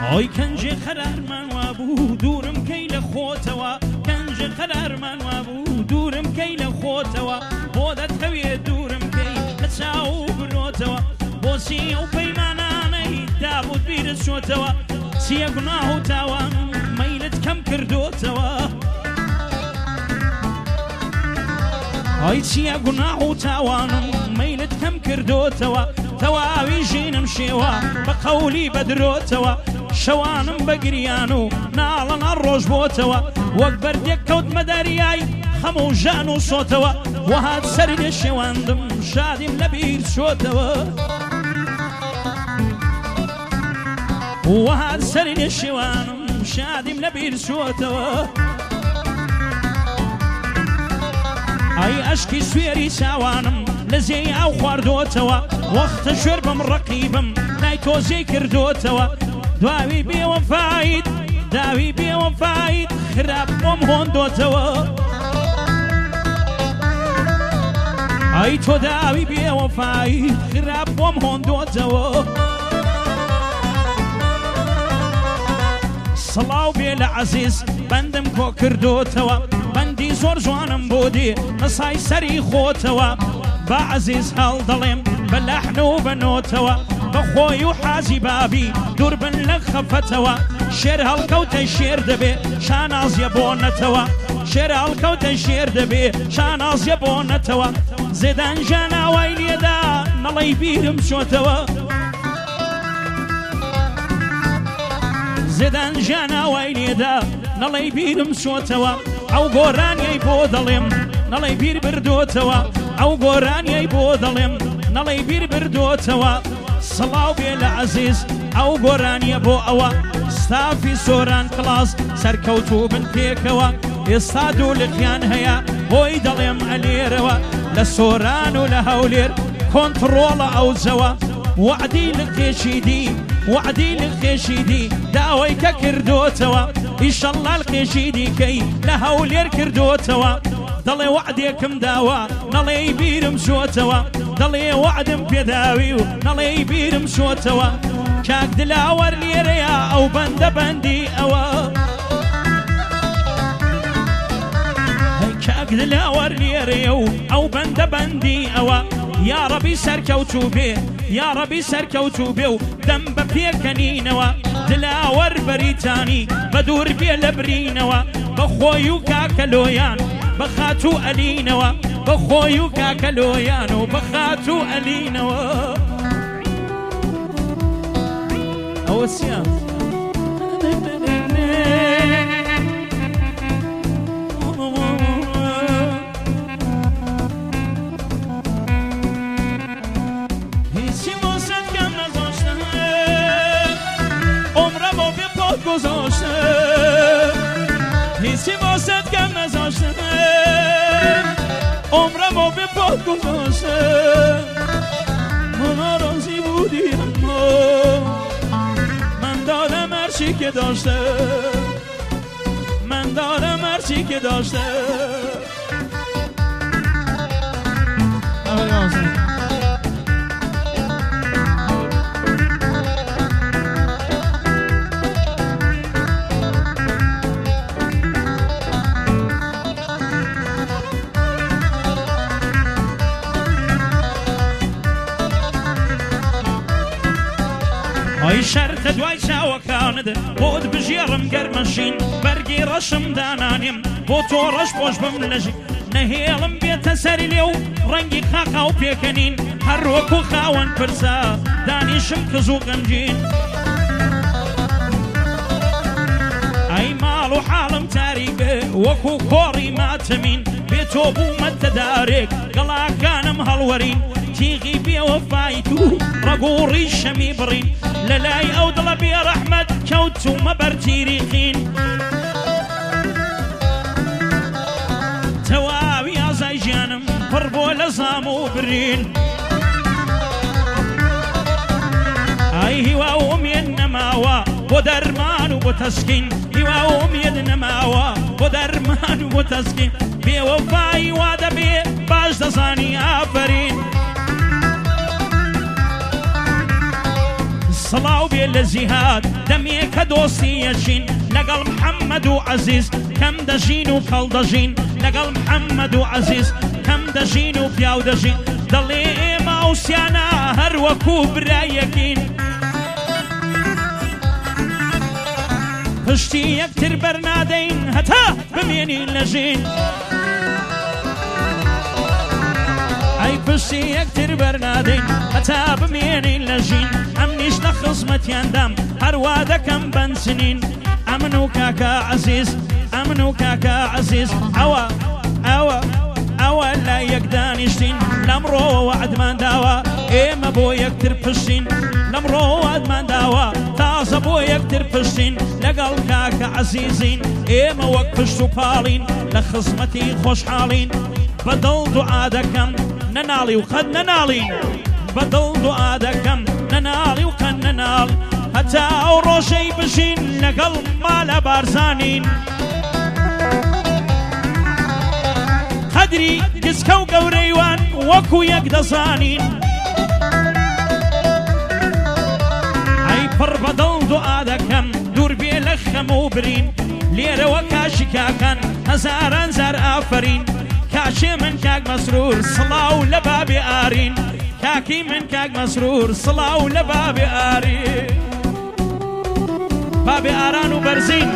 ئەوی کەنجێ قەرارمان وابوو دوورم کەی لە خۆتەوە کەنجێ قەرارمان وابوو دوورم کەی لە خۆتەوە بۆ دەتەوێ دوورم کەی لە چاو بنۆتەوە بۆ چی ئەو پەیمانانەی دابوت بیرت چۆتەوە چیە گوناح و تاوان مەیلت کەم کردۆتەوە ئەی چیە گوناح و تاوانم مەیلت کەم کردۆتەوە تەواوی ژینم شێوە بە قەولی بەدرۆتەوە شەوانم بەگریان و ناڵەنا ڕۆژ بۆتەوە وەک بەردێک کەوتمە دەریای هەموو ژان و سۆتەوە وەهات سەری لێ شێواندم شادیم لە بیر چۆتەوە وەهات سەری لێ شێوانم شادیم لە بیر چۆتەوە ئەی ئەشکی سوێری چاوانم لە زێی ئاو خواردۆتەوە وەختە ژێر بەم ڕەقیبم لای تۆزەی کردۆتەوە داوی بێوەفایت داوی بێوەفایت خراپ بۆم هۆندۆتەوە ئەی تۆ داوی بێوەفایت خراپ بۆم هۆندۆتەوە سڵاو بێ لە عەزیز بەندم کۆ کردۆتەوە بەندی زۆر جوانم بۆ دێ مەسای سەری خۆتەوە بە عەزیز هەڵ دەڵێم بە لەحن و بەنۆتەوە بەخۆی و حاجی بابی دوور بن لە خەفەتەوە شێر هەڵکەوتە شێر دەبێ شانازیە بۆ نەتەوە شێر هەڵکەوتە شێر دەبێ شانازیە بۆ نەتەوە زێدان ژاناوای لێدا نەڵەی بیرم چۆتەوە زێدان ژاناوای لێدا نەڵەی بیرم چۆتەوە ئەو گۆرانیەی بۆ دەڵێم نەڵەی بیر بردۆتەوە ئەو گۆرانیەی بۆ دەڵێم نەڵەی بیر بردۆتەوە سڵاو بێ لە عەزیز ئەو گۆرانیە بۆ ئەوە ستافی سۆران کلاس سەرکەوتوو بن پێکەوە ئێستا دوولقیان هەیە بۆی دەڵێم ئەلێرەوە لە سۆران و لە هەولێر کۆنتڕۆڵە ئەوجەوە وعدی لقێشی دی وعدی لقێشی دی داوای کە کردۆتەوە ئیشەڵڵا لقێشی دیکەی لە هەولێر کردۆتەوە دەڵێ وعدێکم داوە نەڵێ بیرم چۆتەوە دەڵێ وعدم پێداوی و نەڵێ بیرم چۆتەوە کاک دلاوەر لێرەیە ئەو بەندە بەندی ئەوە کاک دلاوەر لێرەیە و ئەو بەندە بەندی ئەوە یا ڕەبی سەرکەوتوو بێ یا ڕەبی سەرکەوتوو بێ و دەم بە پێکەنینەوە دلاوەر بەریتانی بە دوور بێ لە برینەوە بەخۆی و کاکەلۆیان بەخات و ئەلینەوە بەخۆی و کاکەلۆیان و بەخات و ئەلینەوە ئەوە چیە؟ هیچی واسەت کەم نەذاشتە عمرە بۆ بێ پۆت گۆزاشتە هیچی واسەت کەم نەذاشتە عمرە بۆ بێ پۆت گۆزاشتە ناڕازی بودی ئەمما من دارم هەرچی کە داشتە من دارم هەرچی کە داشتە ئەی شەرتە دوای چاوەکانت بۆت بژێڕم گەرمەشین بەرگی ڕەشم دانانیم بۆ تۆ ڕەش پۆش بم لەژی نەهێڵم بێتە سەری لێ و ڕەنگی قاقا و پێکەنین هەر وەکو خاوەن پرسە دانیشم کز و غەمگین ئەی ماڵ و حاڵم تاریکە وەکو کۆڕی ماتەمین بێ تۆ بوومەتە دارێک گەڵاکانم هەڵوەرین تیغی بێوەفایت و ڕەگوڕی شەمی بڕین لەلای ئەو دڵە بێ ڕەحمەت کەوتومە بەرتیریقین تەواوی ئازای ژیانم پڕ بۆ لە زام و برین ئای هیوا و ئومێد نەماوە بۆ دەرمان و بۆ تەسکین هیوا و ئومێد نەماوە بۆ دەرمان و بۆ تەسکین بێوەفایی وا دەبێ باش دەزانی ئافەرین سڵاو بێ لە جیهاد دەمێکە دۆستیەشین لەگەڵ محەممەد و عەزیز کەم دەژین و کەڵ دەژین لەگەڵ محەممەد و عەزیز کەم دەژین و پیاو دەژین دەڵێ ئێمە ئەوسیانە هەر وەکو برایەکین پشتی یەکتر بەرنادەین هەتا بمێنین لە ژین ئەی پشتی یەکتر بەرنادەین هەتا بمێنین لە ژین ئەم نیش لە خزمەتیاندام هەروا دەکەم بەنجنین ئەمن و کاکە عەزیز ئەمن و کاکە عەزیز ئەوە لە یەکدانیشتین لەمڕۆ وعدمان داوە ئێمە بۆ یەکتر پشتین لەمڕۆ وعدمان داوە تازە بۆ یەکتر پشتین لەگەڵ کاکە عەزیزین ئێمە وەک پشت و پاڵین لە خزمەتی خۆشحاڵین بەدڵ دوعا دەکەم نەناڵی و قەت نەناڵین بەدڵ دوعا دەکەم نەناڵی و قەت نەناڵ هەتا ئەو ڕۆژەی بژین لەگەڵ مالە بارزانین قەدری گسکە و گەورەیوان وەکو یەک دەزانین ئەی پڕ بەدڵ دوعا دەکەم دوور بێ لە خەم و برین لێرەوە کاشی کاکان هەزاران زار ئافرین کاشێ من کاک مەسرور سڵاو لە بابێ ئارین کاکی من کاک مەسرور سڵاو لە بابێ ئارین بابێ ئاران و بەرزین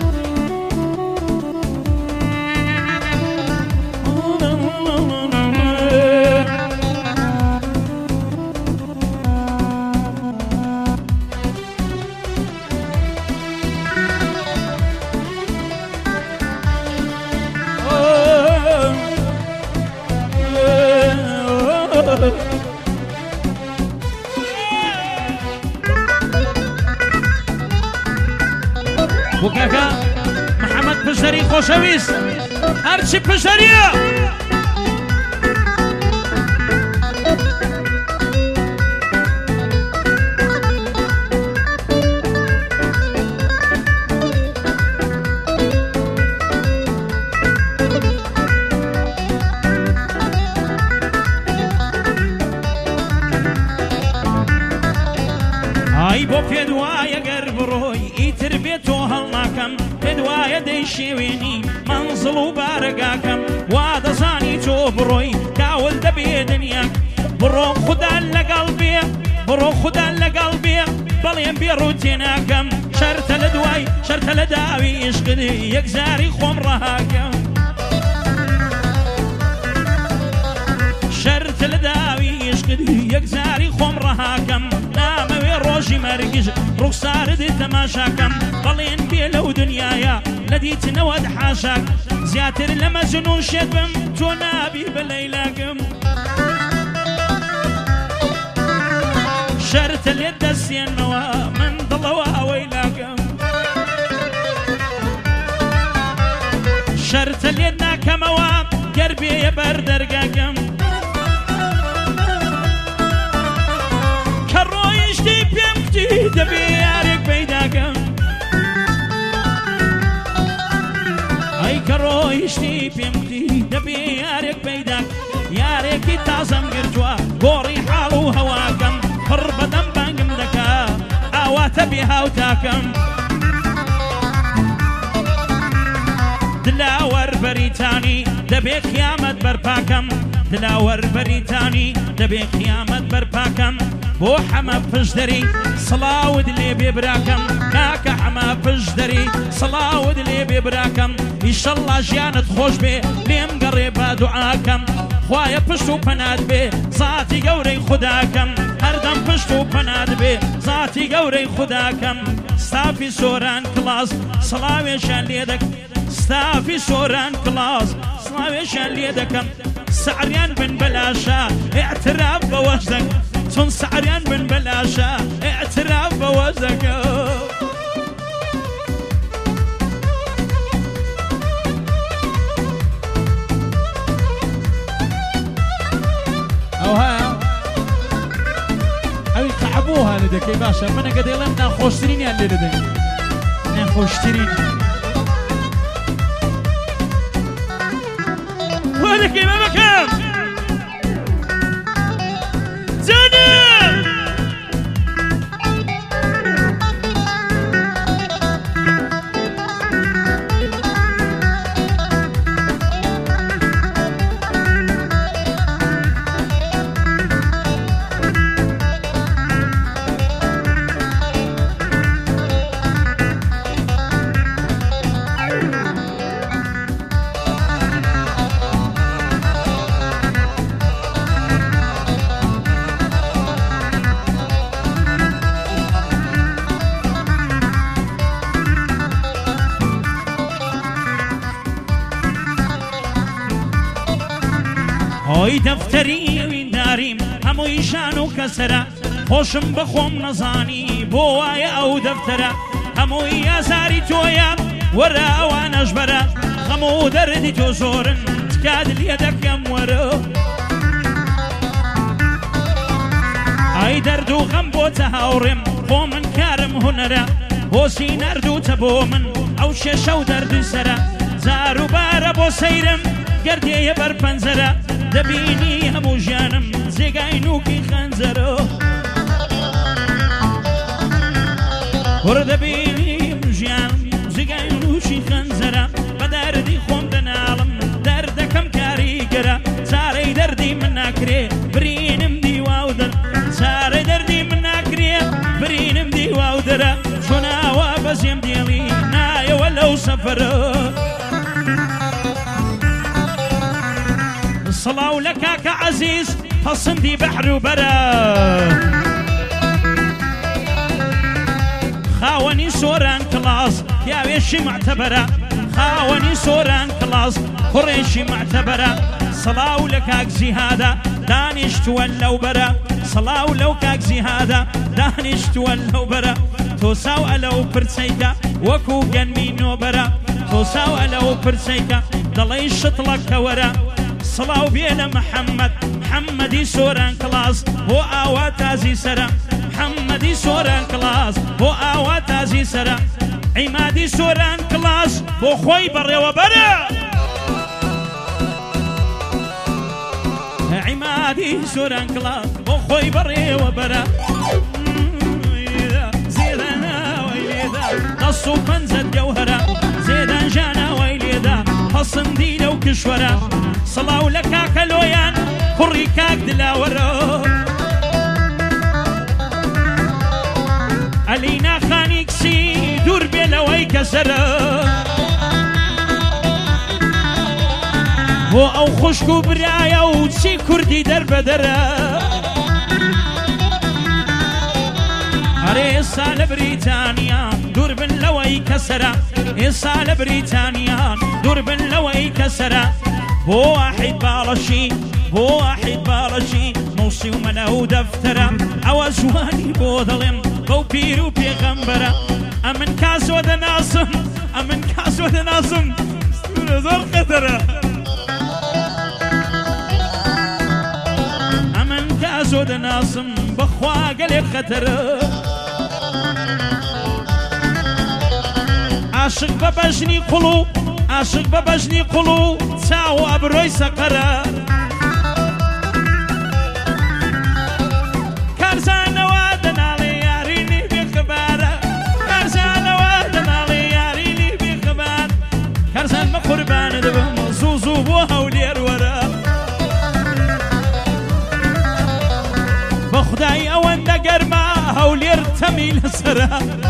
وكاكا محمد بشري خوشويس هرشي بشريه ئای بۆ پێدوایە گەر بڕۆی ئیتر بێتۆ هەڵناکەم پێدوایە دەیشێوێنی مەنزڵ و بارەگاکەم وا دەزانی تۆ بڕۆی کاول دەبێ دنیاک بڕۆ خودا لەگەڵ بێ بڕۆ خودا لەگەڵ بێ بەڵێم بێ ڕوتێناکەم شەرتە لە دوای شەرتە لە داوی عیشقدی یەکجاری خۆم ڕەهاکەم شەرتە لە داوی عیشقدی یەکجاری خۆم ڕەهاکەم نامەوێ ڕۆژی مەرگیش ڕوخسارت تەماشاکەم بەڵێن بێ لەو دنیایە لە دیتنەوەت حاشاک زیاتر لە مەجن و شێت بم تۆ نابی بە لەیلاکەم شەرتە لێت دەستێنمەوە من دڵەوە ئەوەی لاکەم شەرتە لێت ناکەمەوە گەر بێیە بەر دەرگاکەم کە ڕۆیشتی پێم کتی دەبێ یارێک پەیداکەم ئەی کە ڕۆیشتی پێم کتی دەبێ یارێک پەیداک یارێکی تازەم گرتووە گۆڕی حاڵ و هەواکەم پڕ بەدەم بانگم دەکا ئاواتە بێ هاوتاکەم دلاوەر بەریتانی دەبێ قیامەت بەرپاکەم دلاوەر بەریتانی دەبێ قیامەت بەرپاکەم بۆ حەمە پشدەری سڵاوت لێ بێ براکەم کاکە حەمە پشدەری سڵاوت لێ بێ براکەم ئیشەڵڵا ژیانت خۆش بێ لێم گەڕێ با دوعاکەم خوایە پشت و پەنات بێ زاتی گەورەی خوداکەم هەردەم پشت و پەنات بێ زاتی گەورەی خوداکەم ستافی سۆران کلاس سڵاوێشان لێ دەکەم ستافی سۆران کلاس سڵاوێشان لێ دەکەم سعریان بن بەلاشە ئێعتراف بەوەش دەکەم چون سعریان بن بەلاشە ئێعتراف بەوەش دەکەم ئەو هەیە ئەوی قەعبووها لە دەکەی باشە منەکە دەڵێم ناخۆشترینیان لێ دەدەین ناخۆشترین وەدەکەی بەمەکەم جانم ئەوەی دەفتەری وینداریم هەمووی شان و کەسرە خۆشم بخۆم نەزانی بۆ وایە ئەو دەفتەرە هەمووی ئازاری تۆیە وەرە ئەوانەش بەرە غەم و دەردی تۆ زۆرن تکات لێ دەکەم وەرە ئای دەرد و غەم بۆتە هاوڕێم بۆ من کارم هونەرە بۆسی نەردووتە بۆ من ئەو شێشە و دەردی سەرە زار و بارە بۆ سەیرم گەردێیە بەر پەنجەرە دەبینی هەموو ژیانم جێگای نوکی خەنجەرە وەرە دەبینی ژیانم جێگای نوکی خەنجەرە بە دەردی خۆم دەناڵم دەردەکەم کاریگەرە چارەی دەردی من ناکرێ برینم دیوا و دەر چارەی دەردی من ناکرێ برینم دیوا و دەرە چۆناوە بەزێم دێڵی نایەوە لەو سەفەرە سڵاو لە کاکە عەزیز هەسندی بەحر و بەرە خاوەنی سۆران کڵاس پیاوێشی معتەبەرە خاوەنی سۆران کڵاس کوڕێشی معتەبەرە سڵاو لە کاک زیهادە دانیشتووە لەو بەرە سڵاو لەو کاک زیهادە دانیشتووە لەو بەرە تۆساو ئەلەو پرچەیکە وەکو گەنمی نۆبەرە تۆساو ئەلەو پرچەیکە دەڵێی شتڵەکە وەرە سڵاو بێ لە محەممەد محەممەدی سۆران کڵاس بۆ ئاوا تازی سەرە محەممەدی سۆران کڵاس بۆ ئاوا تازی سەرە عیمادی سۆران کڵاس بۆ خۆی بەڕێوە بەرە عیمادی سۆران کڵاس بۆ خۆی بەڕێوە بەرە زێداناوەی لێدا دەست و پەنجەت گەوهرە زێدان ژاناوەی لێدا هەسندی لەو کشوەرە سڵاو لە کاکە لۆیان کوڕی کاک دلاوەرە ئەلینا خانی کچی دوور بێ لەوەی کەسەرە بۆ ئەو خوشک و برایە و چی کوردی دەربەدەرە ئەرێ ئێستا لە بریتانیا دوور بن لەوەی کەسەرە ئێستا لە بریتانیا دوور بن لەوەی کەسەرە بۆ واحید باڵەشی بۆ واحید باڵەشی موسی و مەلە و دەفتەرە ئەوە جوانی بۆ دەڵێم بەو پیر و پێغەمبەرە ئەمن کاسۆ دەناسم ئەمن کاسۆ دەناسم زۆر خەتەرە ئەمن کاسۆ دەناسم بەخوا گەلێک خەتەرە عاشق بە بەژنی قوڵ و عاشق بە بەژنی قوڵ و چاو ئەبرۆی سەقەرە کارزانەوە دەناڵێ یارینی بێخەبارە کارزانەوە دەناڵێ یارینی بێخەبار کارزان مە قوربانە دەبم زوو زوو بۆ هەولێر وەرە بە خودای ئەوەندە گەرما هەولێر تەمی لەسەرە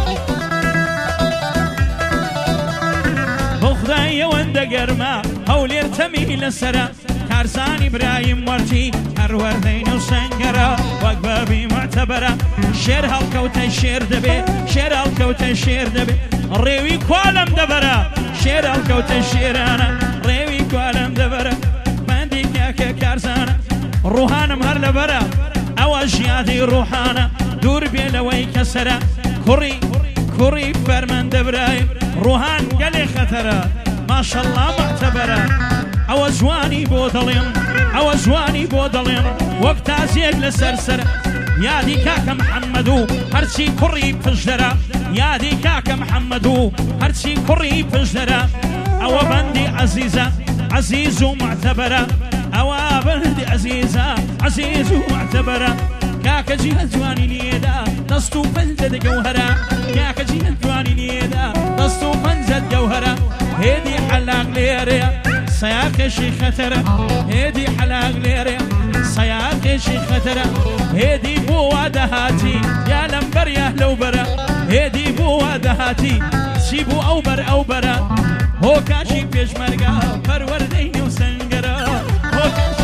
خدای ئەوەندە گەرما هەولێر تەمی لەسەرە کارزانی برایم وەرجی هەروەردەین و سەنگەرە وەک بەبی معتەبەرە شێر هەڵکەوتە شێر دەبێ شێر هەڵکەوتە شێر دەبێ ڕێوی کوالم دەبەرە شێر هەڵکەوتە شێرانە ڕێوی کوالم دەبەرە بەندی کاکە کارزانە ڕوحانم هەر لەبەرە ئەوە ژیادی ڕوحانە دوور بێ لەوەی کەسەرە کوڕی فەرمەندە برایم ڕوحان گەلێ خەتەرە ماشەڵڵا معتەبەرە ئەوە جوانی بۆ دەڵێم ئەوە جوانی بۆ دەڵێم وەک تازیەک لە سەرسەرە یادی کاکە محەممەد و هەرچی کوڕی پشدەرە یادی کاکە محەممەد و هەرچی کوڕی پشدەرە ئەوە بەندی عەزیزە عەزیز و معتەبەرە ئەوە بەندی عەزیزە عەزیز و معتەبەرە کاکە جیهە جوانی لێدا دەست و پەنجەت گەوهرە کاکە جیهە جوانی لێدا دەست و پەنجەت گەوهرە هێدی حەلاق لێرەیە سەیاقێشی خەتەرە هێدی حەلاق لێرەیە سەیاقێشی خەتەرە هێدی بۆ وا دەهاتی یا لەمبەر یا لەو بەرە هێدی بۆ وا دەهاتی چی بوو ئەو بەر ئەو بەرە هۆکاشی پێشمەرگە پەروەردەی نێو سەنگەرە هۆکاشی